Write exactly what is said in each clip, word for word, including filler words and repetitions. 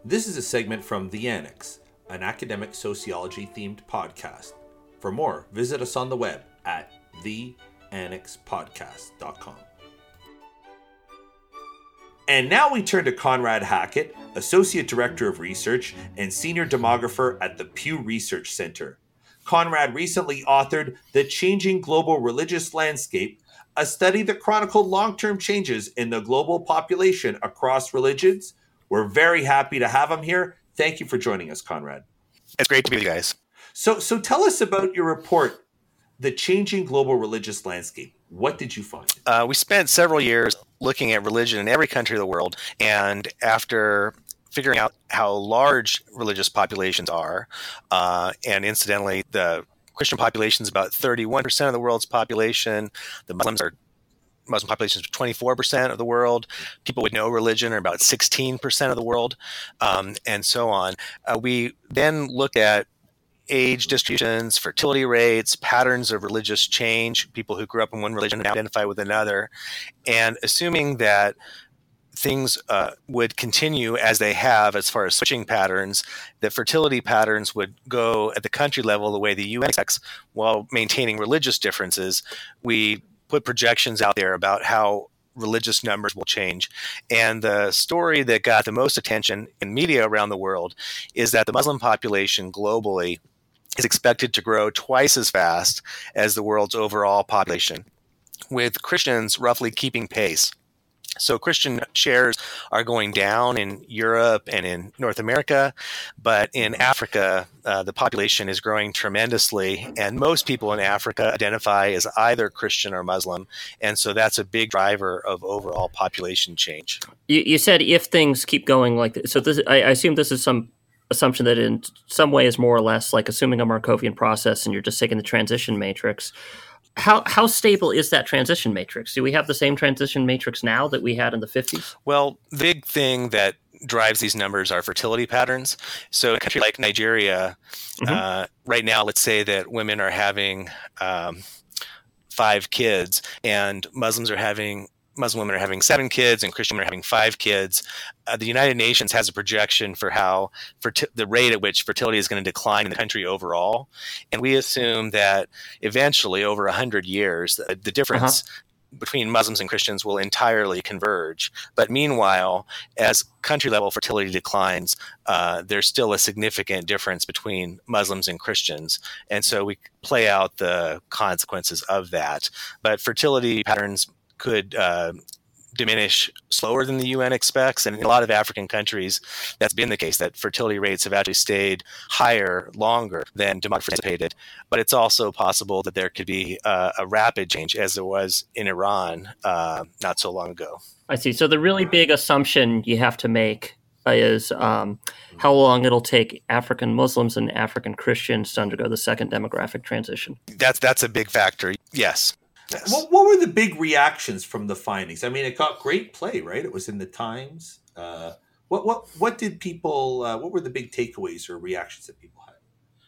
This is a segment from The Annex, an academic sociology-themed podcast. For more, visit us on the web at the annex podcast dot com. And now we turn to Conrad Hackett, Associate Director of Research and Senior Demographer at the Pew Research Center. Conrad recently authored The Changing Global Religious Landscape, a study that chronicled long-term changes in the global population across religions. We're very happy to have him here. Thank you for joining us, Conrad. It's great to be with you guys. So, so tell us about your report, The Changing Global Religious Landscape. What did you find? Uh, we spent several years looking at religion in every country of the world, and after figuring out how large religious populations are, uh, and incidentally, the Christian population is about thirty-one percent of the world's population. The Muslims are Muslim population is twenty-four percent of the world. People with no religion are about sixteen percent of the world, um, and so on. Uh, we then looked at age distributions, fertility rates, patterns of religious change, people who grew up in one religion and identify with another, and assuming that things uh, would continue as they have as far as switching patterns, that fertility patterns would go at the country level the way the U N expects while maintaining religious differences. We put projections out there about how religious numbers will change. And the story that got the most attention in media around the world is that the Muslim population globally is expected to grow twice as fast as the world's overall population, with Christians roughly keeping pace. So Christian shares are going down in Europe and in North America, but in Africa, uh, the population is growing tremendously, and most people in Africa identify as either Christian or Muslim, and so that's a big driver of overall population change. You, you said if things keep going like this, so this, I, I assume this is some assumption that in some way is more or less like assuming a Markovian process, and you're just taking the transition matrix. How how stable is that transition matrix? Do we have the same transition matrix now that we had in the fifties? Well, the big thing that drives these numbers are fertility patterns. So in a country like Nigeria, mm-hmm. uh, right now, let's say that women are having um, five kids and Muslims are having Muslim women are having seven kids and Christian women are having five kids. Uh, the United Nations has a projection for how ferti- the rate at which fertility is going to decline in the country overall. And we assume that eventually, over one hundred years, the, the difference uh-huh. between Muslims and Christians will entirely converge. But meanwhile, as country level fertility declines, uh, there's still a significant difference between Muslims and Christians. And so we play out the consequences of that. But fertility patterns could uh, diminish slower than the U N expects. And in a lot of African countries, that's been the case, that fertility rates have actually stayed higher longer than demographers anticipated. But it's also possible that there could be uh, a rapid change, as there was in Iran uh, not so long ago. I see. So the really big assumption you have to make is um, how long it'll take African Muslims and African Christians to undergo the second demographic transition. That's, that's a big factor, yes. Yes. What, what were the big reactions from the findings? I mean, it got great play, right? It was in the Times. Uh, what what what did people? Uh, what were the big takeaways or reactions that people had?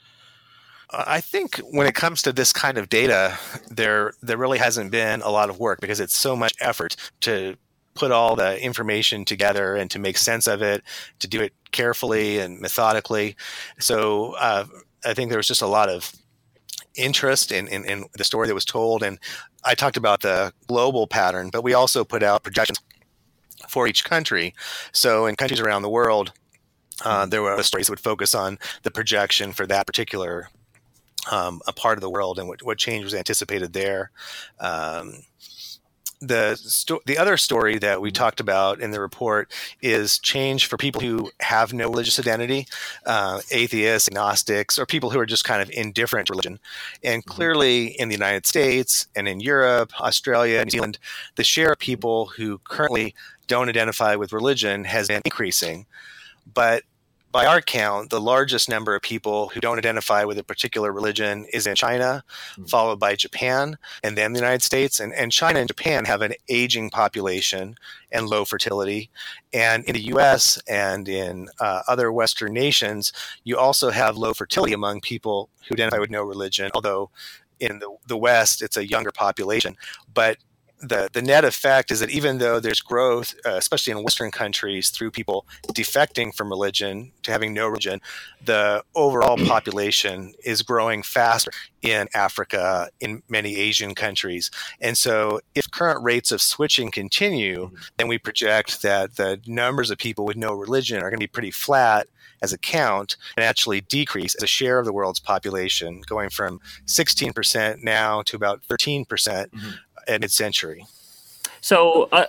I think when it comes to this kind of data, there there really hasn't been a lot of work because it's so much effort to put all the information together and to make sense of it, to do it carefully and methodically. So uh, I think there was just a lot of interest in, in, in the story that was told. And I talked about the global pattern, but we also put out projections for each country. So in countries around the world, uh, there were stories that would focus on the projection for that particular um, a part of the world and what, what change was anticipated there. Um, The sto- the other story that we talked about in the report is change for people who have no religious identity, uh, atheists, agnostics, or people who are just kind of indifferent to religion. And clearly in the United States and in Europe, Australia, New Zealand, the share of people who currently don't identify with religion has been increasing. But by our count, the largest number of people who don't identify with a particular religion is in China, mm-hmm. followed by Japan, and then the United States. And, and China and Japan have an aging population and low fertility. And in the U S and in uh, other Western nations, you also have low fertility among people who identify with no religion, although in the, the West, it's a younger population. But the, the net effect is that even though there's growth, uh, especially in Western countries, through people defecting from religion to having no religion, the overall population is growing faster in Africa, in many Asian countries. And so if current rates of switching continue, then we project that the numbers of people with no religion are going to be pretty flat as a count and actually decrease as a share of the world's population, going from sixteen percent now to about thirteen percent mm-hmm. at mid-century. So uh,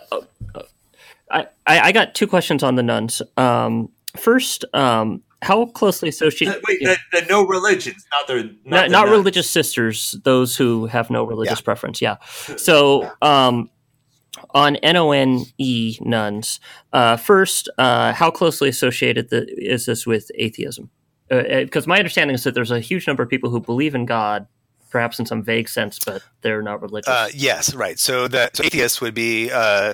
I, I got two questions on the nuns. Um, first, um, how closely associated? Wait, the, the no religions, not their not, not, the not nuns. religious sisters, those who have no religious Yeah. preference. Yeah. So um, on N O N E nuns, uh, first, uh, how closely associated the, is this with atheism? Because uh, my understanding is that there's a huge number of people who believe in God, perhaps in some vague sense, but they're not religious. Uh, yes, right. So the so atheists would be uh,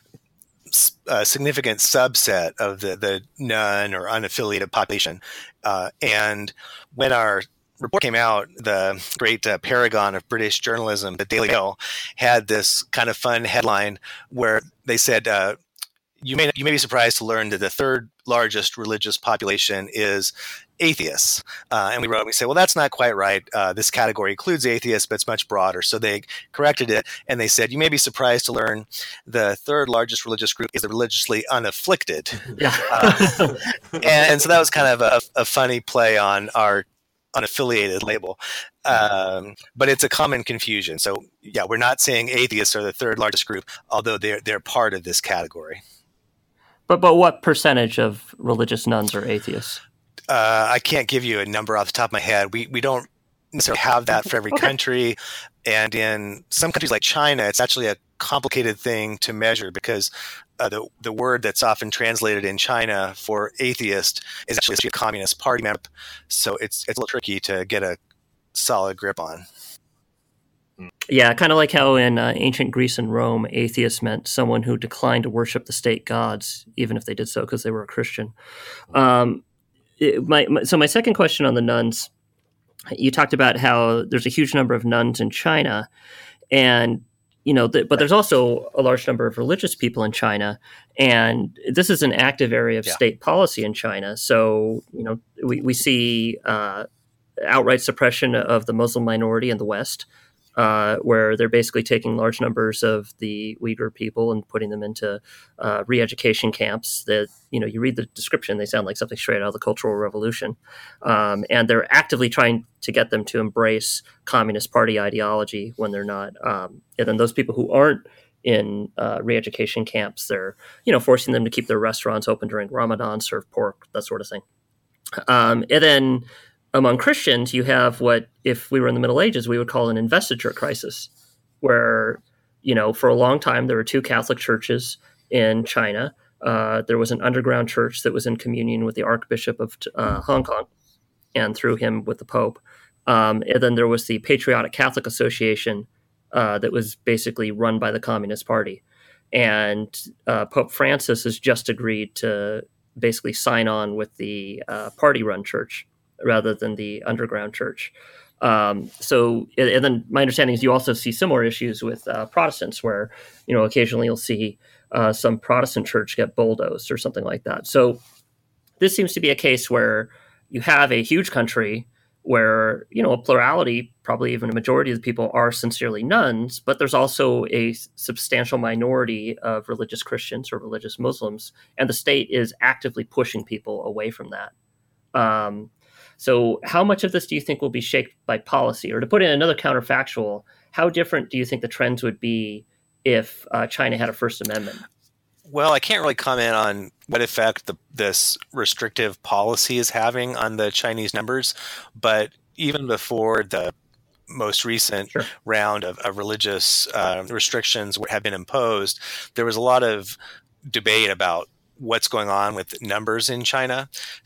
a significant subset of the, the non or unaffiliated population. Uh, and when our report came out, the great uh, paragon of British journalism, the Daily Mail, had this kind of fun headline where they said, uh, you may you may be surprised to learn that the third largest religious population is atheists. Uh, and we wrote, we said, well, that's not quite right. Uh, this category includes atheists, but it's much broader. So they corrected it, and they said, you may be surprised to learn the third largest religious group is the religiously unafflicted. Yeah. uh, and, and so that was kind of a, a funny play on our unaffiliated label. Um, but it's a common confusion. So yeah, we're not saying atheists are the third largest group, although they're they're part of this category. But but what percentage of religious nuns are atheists? Uh, I can't give you a number off the top of my head. We we don't necessarily have that for every Okay. country. And in some countries like China, it's actually a complicated thing to measure because uh, the the word that's often translated in China for atheist is actually a Communist Party member. So it's it's a little tricky to get a solid grip on. Yeah, kind of like how in uh, ancient Greece and Rome, atheist meant someone who declined to worship the state gods, even if they did so because they were a Christian. Um, it, my, my, so my second question on the nuns, you talked about how there's a huge number of nuns in China, and you know, th- but there's also a large number of religious people in China, and this is an active area of Yeah. state policy in China. So you know, we we see uh, outright suppression of the Muslim minority in the West. Uh, where they're basically taking large numbers of the Uyghur people and putting them into uh, re-education camps that, you know, you read the description, they sound like something straight out of the Cultural Revolution. Um, and they're actively trying to get them to embrace Communist Party ideology when they're not. Um, and then those people who aren't in uh, re-education camps, they're, you know, forcing them to keep their restaurants open during Ramadan, serve pork, that sort of thing. Um, and then among Christians, you have what, if we were in the Middle Ages, we would call an investiture crisis, where, you know, for a long time, there were two Catholic churches in China. Uh, there was an underground church that was in communion with the Archbishop of uh, Hong Kong, and through him with the Pope. Um, and then there was the Patriotic Catholic Association uh, that was basically run by the Communist Party. And uh, Pope Francis has just agreed to basically sign on with the uh, party-run church rather than the underground church. Um, so, and then my understanding is you also see similar issues with uh, Protestants, where, you know, occasionally you'll see uh, some Protestant church get bulldozed or something like that. So this seems to be a case where you have a huge country where, you know, a plurality, probably even a majority of the people are sincerely nuns, but there's also a substantial minority of religious Christians or religious Muslims, and the state is actively pushing people away from that. Um, So how much of this do you think will be shaped by policy? Or to put in another counterfactual, how different do you think the trends would be if uh, China had a First Amendment? Well, I can't really comment on what effect the, this restrictive policy is having on the Chinese numbers, but even before the most recent Sure. round of, of religious uh, restrictions have been imposed, there was a lot of debate about what's going on with numbers in China.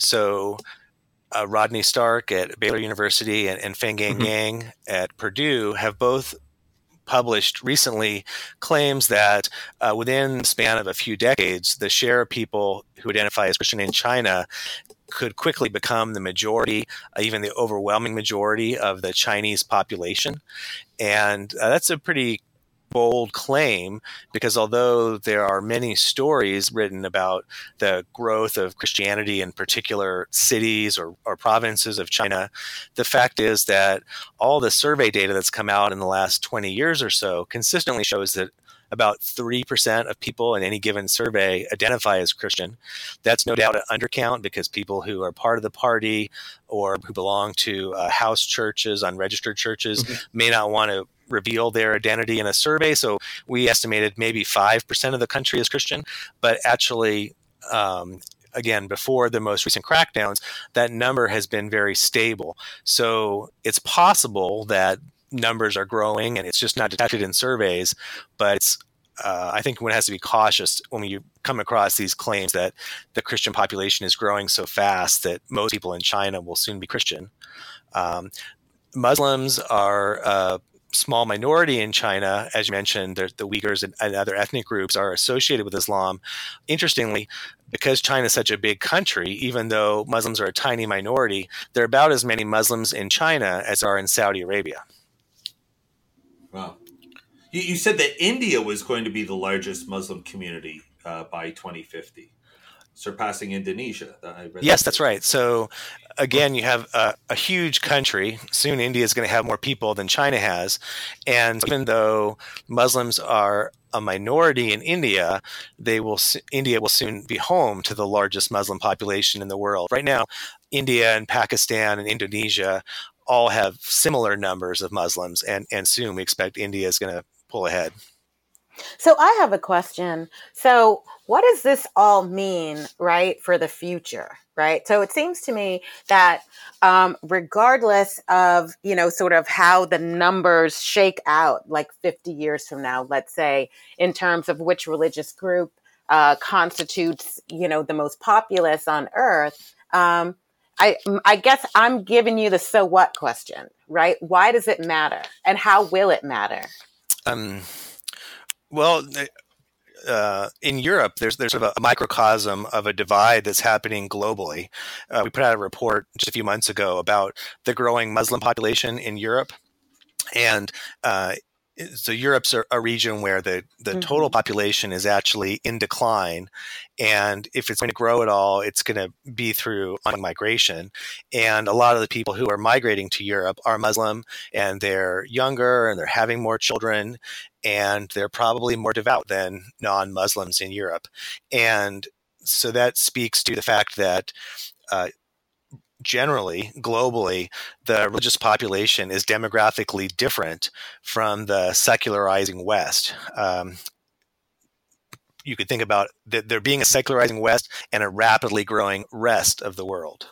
So Uh, Rodney Stark at Baylor University and, and Fenggang Mhm. Yang at Purdue have both published recently claims that uh, within the span of a few decades, the share of people who identify as Christian in China could quickly become the majority, uh, even the overwhelming majority of the Chinese population. And uh, that's a pretty bold claim, because although there are many stories written about the growth of Christianity in particular cities or, or provinces of China, the fact is that all the survey data that's come out in the last twenty years or so consistently shows that about three percent of people in any given survey identify as Christian. That's no doubt an undercount, because people who are part of the party or who belong to uh, house churches, unregistered churches, mm-hmm. may not want to reveal their identity in a survey. So we estimated maybe five percent of the country is Christian. But actually, um, again, before the most recent crackdowns, that number has been very stable. So it's possible that numbers are growing and it's just not detected in surveys. But it's, uh, I think one has to be cautious when you come across these claims that the Christian population is growing so fast that most people in China will soon be Christian. Um, Muslims are a small minority in China. As you mentioned, the, the Uyghurs and, and other ethnic groups are associated with Islam. Interestingly, because China is such a big country, even though Muslims are a tiny minority, there are about as many Muslims in China as are in Saudi Arabia. Wow. You, you said that India was going to be the largest Muslim community uh, by twenty fifty, surpassing Indonesia. I read yes, that. That's right. So again, you have a, a huge country. Soon India is going to have more people than China has. And even though Muslims are a minority in India, they will India will soon be home to the largest Muslim population in the world. Right now, India and Pakistan and Indonesia all have similar numbers of Muslims, and, and soon we expect India is going to pull ahead. So I have a question. So what does this all mean, right, for the future, right? So it seems to me that um, regardless of, you know, sort of how the numbers shake out, like fifty years from now, let's say, in terms of which religious group uh, constitutes, you know, the most populous on earth, um, I, I guess I'm giving you the so what question, right? Why does it matter? And how will it matter? Um. Well, uh, in Europe, there's there's sort of a microcosm of a divide that's happening globally. Uh, we put out a report just a few months ago about the growing Muslim population in Europe, and uh, so Europe's a, a region where the, the mm-hmm. total population is actually in decline, and if it's going to grow at all, it's going to be through on migration. And a lot of the people who are migrating to Europe are Muslim, and they're younger, and they're having more children, and they're probably more devout than non-Muslims in Europe. And so that speaks to the fact that uh, generally, globally, the religious population is demographically different from the secularizing West. Um, you could think about that there being a secularizing West and a rapidly growing rest of the world.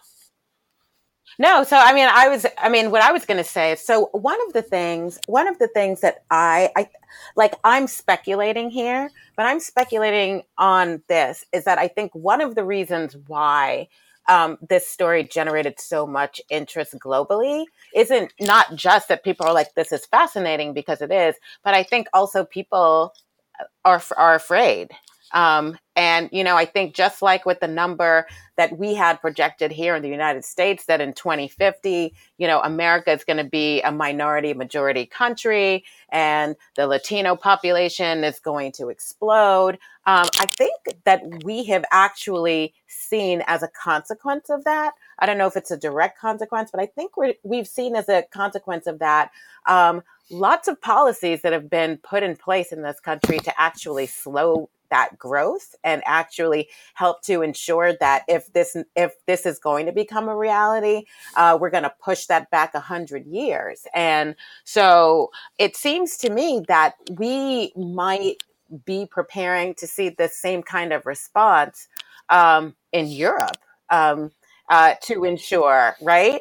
No, so I mean, I was, I mean, what I was going to say is, so one of the things, one of the things that I, I, like, I'm speculating here, but I'm speculating on this is that I think one of the reasons why um, this story generated so much interest globally isn't not just that people are like, this is fascinating, because it is, but I think also people are are afraid. Um, and, you know, I think just like with the number that we had projected here in the United States, that in twenty fifty, you know, America is going to be a minority majority country and the Latino population is going to explode. Um, I think that we have actually seen as a consequence of that. I don't know if it's a direct consequence, but I think we're, we've seen as a consequence of that, um, lots of policies that have been put in place in this country to actually slow that growth and actually help to ensure that if this if this is going to become a reality, uh, we're going to push that back a hundred years. And so it seems to me that we might be preparing to see the same kind of response um, in Europe um, uh, to ensure, right?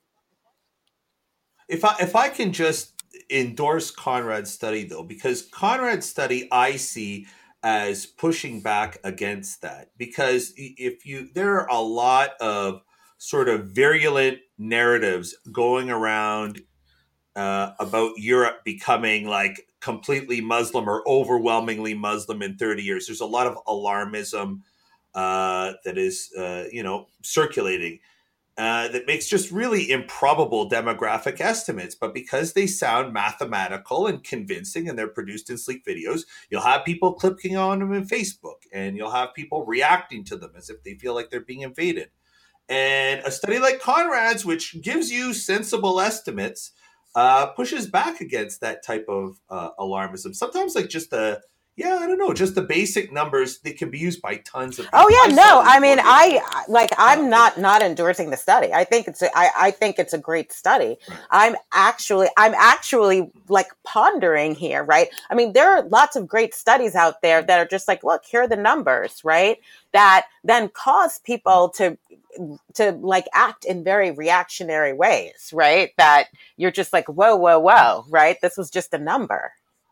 If I if I can just endorse Conrad's study, though, because Conrad's study I see as pushing back against that, because if you there are a lot of sort of virulent narratives going around uh, about Europe becoming like completely Muslim or overwhelmingly Muslim in thirty years. There's a lot of alarmism uh, that is uh, you know circulating. uh, that makes just really improbable demographic estimates. But because they sound mathematical and convincing and they're produced in sleek videos, you'll have people clicking on them in Facebook, and you'll have people reacting to them as if they feel like they're being invaded. And a study like Conrad's, which gives you sensible estimates, uh, pushes back against that type of uh, alarmism. Sometimes like just the, yeah, I don't know, just the basic numbers, they can be used by tons of people. Oh yeah, I no, saw this I mean, one. I like, I'm Uh, not not endorsing the study. I think it's, a, I, I think it's a great study. Right. I'm actually, I'm actually like pondering here, right? I mean, there are lots of great studies out there that are just like, look, here are the numbers, right? That then cause people to to like act in very reactionary ways, right? That you're just like, whoa, whoa, whoa, right? This was just a number.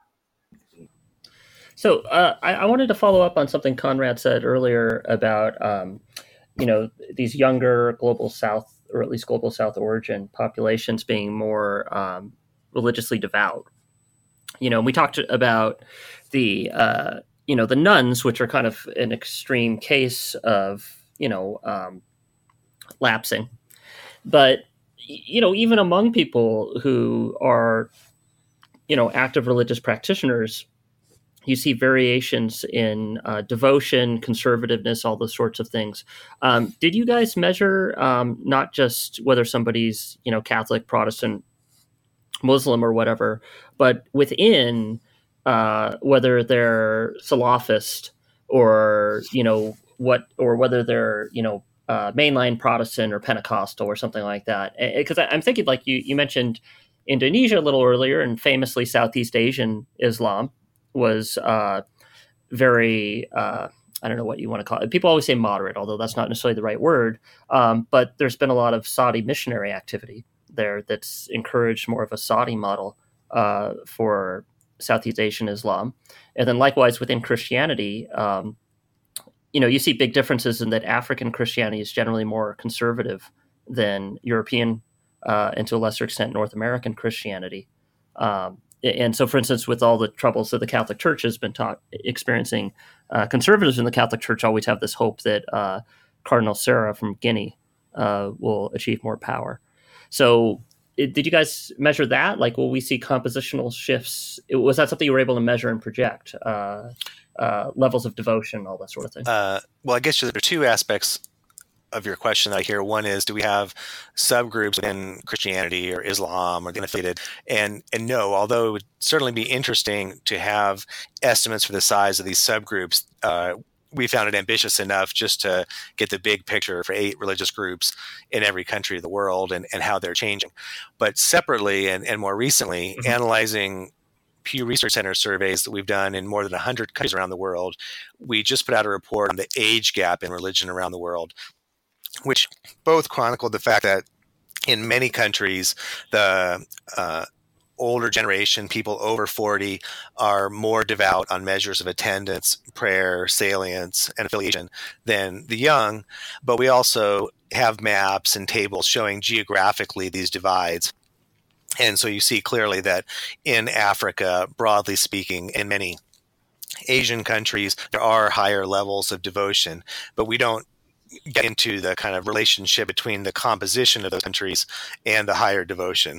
So uh, I, I wanted to follow up on something Conrad said earlier about, um, you know, these younger global South, or at least global South origin populations being more um, religiously devout. You know, we talked about the, uh, you know, the nuns, which are kind of an extreme case of, you know, um, lapsing. But, you know, even among people who are, you know, active religious practitioners, you see variations in uh, devotion, conservativeness, all those sorts of things. Um, did you guys measure um, not just whether somebody's, you know, Catholic, Protestant, Muslim, or whatever, but within uh, whether they're Salafist or, you know, what, or whether they're, you know, uh, mainline Protestant or Pentecostal or something like that? Because I'm thinking, like you, you mentioned Indonesia a little earlier, and famously Southeast Asian Islam was uh, very, uh, I don't know what you want to call it. People always say moderate, although that's not necessarily the right word. Um, but there's been a lot of Saudi missionary activity there that's encouraged more of a Saudi model uh, for Southeast Asian Islam. And then likewise within Christianity, um, you know, you see big differences in that African Christianity is generally more conservative than European uh, and to a lesser extent North American Christianity. Um, and so, for instance, with all the troubles that the Catholic Church has been taught, experiencing, uh, conservatives in the Catholic Church always have this hope that uh, Cardinal Sarah from Guinea uh, will achieve more power. So it, did you guys measure that? Like, will we see compositional shifts? It, was that something you were able to measure and project? Uh, uh, levels of devotion, all that sort of thing? Uh, well, I guess there are two aspects of your question that I hear. One is, do we have subgroups within Christianity or Islam or the affiliated? And and no, although it would certainly be interesting to have estimates for the size of these subgroups, uh, we found it ambitious enough just to get the big picture for eight religious groups in every country of the world and, and how they're changing. But separately and, and more recently, mm-hmm. analyzing Pew Research Center surveys that we've done in more than one hundred countries around the world, we just put out a report on the age gap in religion around the world, which both chronicled the fact that in many countries, the uh, older generation, people over forty, are more devout on measures of attendance, prayer, salience, and affiliation than the young. But we also have maps and tables showing geographically these divides. And so you see clearly that in Africa, broadly speaking, in many Asian countries, there are higher levels of devotion, but we don't get into the kind of relationship between the composition of those countries and the higher devotion.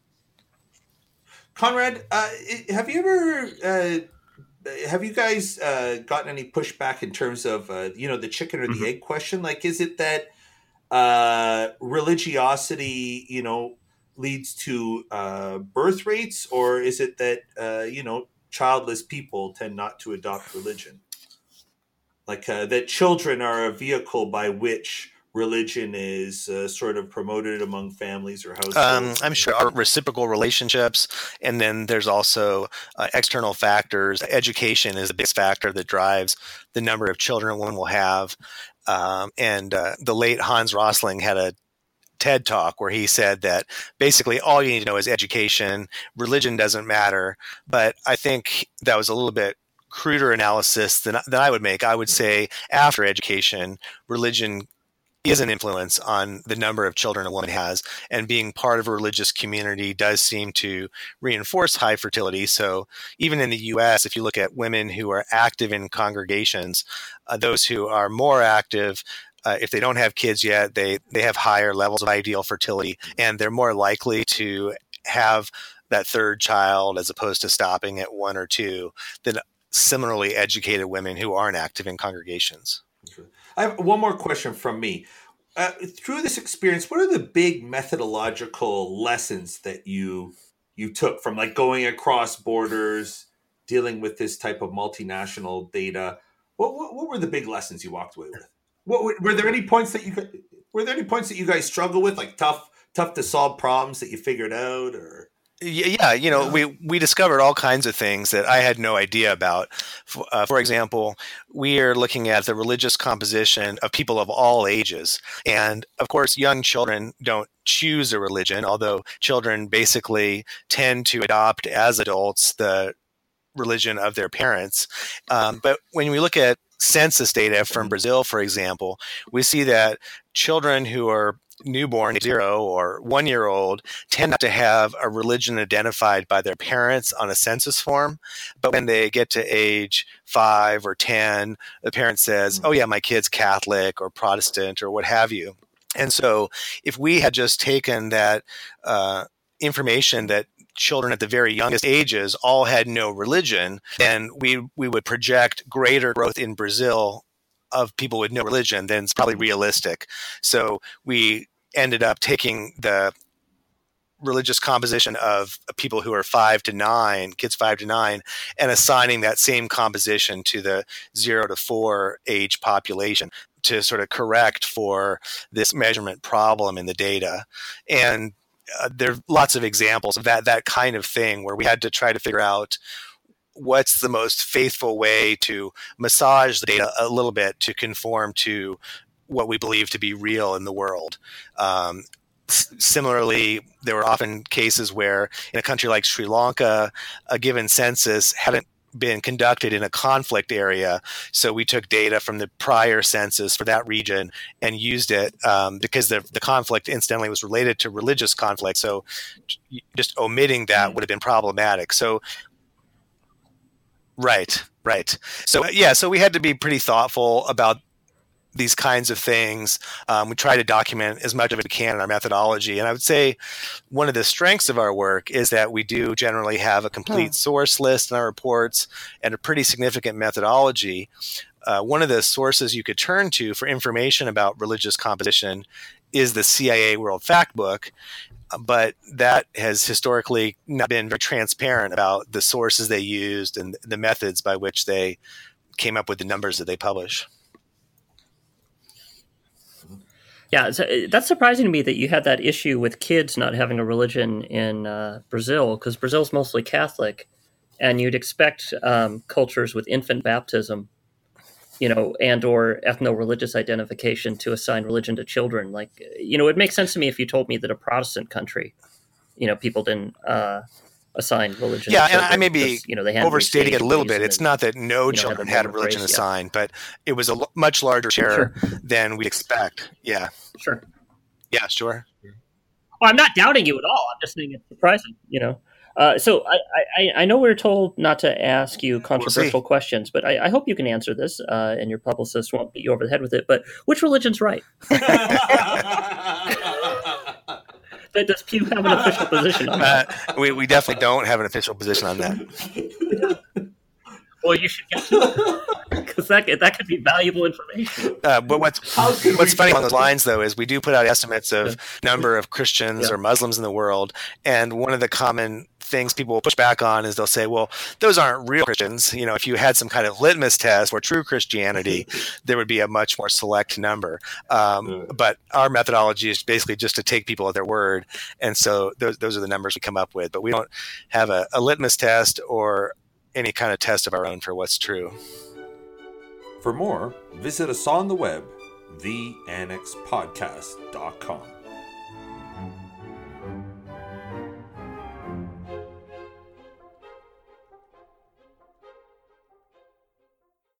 Conrad, uh, have you ever, uh, have you guys uh, gotten any pushback in terms of, uh, you know, the chicken or the mm-hmm. egg question? Like, is it that uh, religiosity, you know, leads to uh, birth rates, or is it that, uh, you know, childless people tend not to adopt religion? Like uh, that children are a vehicle by which religion is uh, sort of promoted among families or households? Um, I'm sure our reciprocal relationships, and then there's also uh, external factors. Education is the biggest factor that drives the number of children one will have. Um, and uh, the late Hans Rosling had a TED Talk where he said that basically all you need to know is education. Religion doesn't matter. But I think that was a little bit cruder analysis than, than I would make. I would say after education, religion is an influence on the number of children a woman has, and being part of a religious community does seem to reinforce high fertility. So even in the U S, if you look at women who are active in congregations, uh, those who are more active uh, if they don't have kids yet, they, they have higher levels of ideal fertility, and they're more likely to have that third child as opposed to stopping at one or two than similarly educated women who aren't active in congregations. I have one more question from me. Uh, through this experience, what are the big methodological lessons that you you took from like going across borders, dealing with this type of multinational data? What what, what were the big lessons you walked away with? What were, were there any points that you were there any points that you guys struggle with, like tough tough to solve problems that you figured out, or? Yeah, you know, we, we discovered all kinds of things that I had no idea about. Uh, for example, we are looking at the religious composition of people of all ages. And of course, young children don't choose a religion, although children basically tend to adopt as adults the religion of their parents. Um, but when we look at census data from Brazil, for example, we see that children who are newborn, zero or one year old, tend not to have a religion identified by their parents on a census form. But when they get to age five or ten, the parent says, oh yeah, my kid's Catholic or Protestant or what have you. And so if we had just taken that uh, information that children at the very youngest ages all had no religion, then we, we would project greater growth in Brazil of people with no religion, then it's probably realistic. So we ended up taking the religious composition of people who are five to nine, kids five to nine, and assigning that same composition to the zero to four age population to sort of correct for this measurement problem in the data. And uh, there are lots of examples of that, that kind of thing where we had to try to figure out what's the most faithful way to massage the data a little bit to conform to what we believe to be real in the world. Um, s- similarly, there were often cases where in a country like Sri Lanka, a given census hadn't been conducted in a conflict area. So we took data from the prior census for that region and used it um, because the, the conflict incidentally was related to religious conflict. So just omitting that would have been problematic. So Right, right. So yeah, so we had to be pretty thoughtful about these kinds of things. Um, we try to document as much of it as we can in our methodology. And I would say one of the strengths of our work is that we do generally have a complete oh. source list in our reports and a pretty significant methodology. Uh, one of the sources you could turn to for information about religious composition is the C I A World Factbook. But that has historically not been very transparent about the sources they used and the methods by which they came up with the numbers that they publish. Yeah, so that's surprising to me that you had that issue with kids not having a religion in uh, Brazil, because Brazil's mostly Catholic, and you'd expect um, cultures with infant baptism, you know, and or ethno-religious identification to assign religion to children. Like, you know, it makes sense to me if you told me that a Protestant country, you know, people didn't uh, assign religion yeah, to children. And I may be you know, they overstating it a little bit. It's and, not that no you know, children had a religion race, assigned, yeah. but it was a l- much larger share sure. than we'd expect. Yeah. Sure. Yeah, sure. Well, I'm not doubting you at all. I'm just saying it's surprising, you know. Uh, so I, I, I know we we're told not to ask you controversial we'll questions, but I, I hope you can answer this, uh, and your publicist won't beat you over the head with it. But which religion's right? Does Pew have an official position on that? Uh, we, we definitely don't have an official position on that. Well, you should get to it, because that, that could be valuable information. Uh, but what's what's funny along those lines, though, is we do put out estimates of yeah. number of Christians yeah. or Muslims in the world, and one of the common things people will push back on is they'll say, well, those aren't real Christians. You know, if you had some kind of litmus test for true Christianity, there would be a much more select number. Um, yeah. But our methodology is basically just to take people at their word, and so those those are the numbers we come up with. But we don't have a, a litmus test or any kind of test of our own for what's true. For more, visit us on the web, the annex podcast dot com.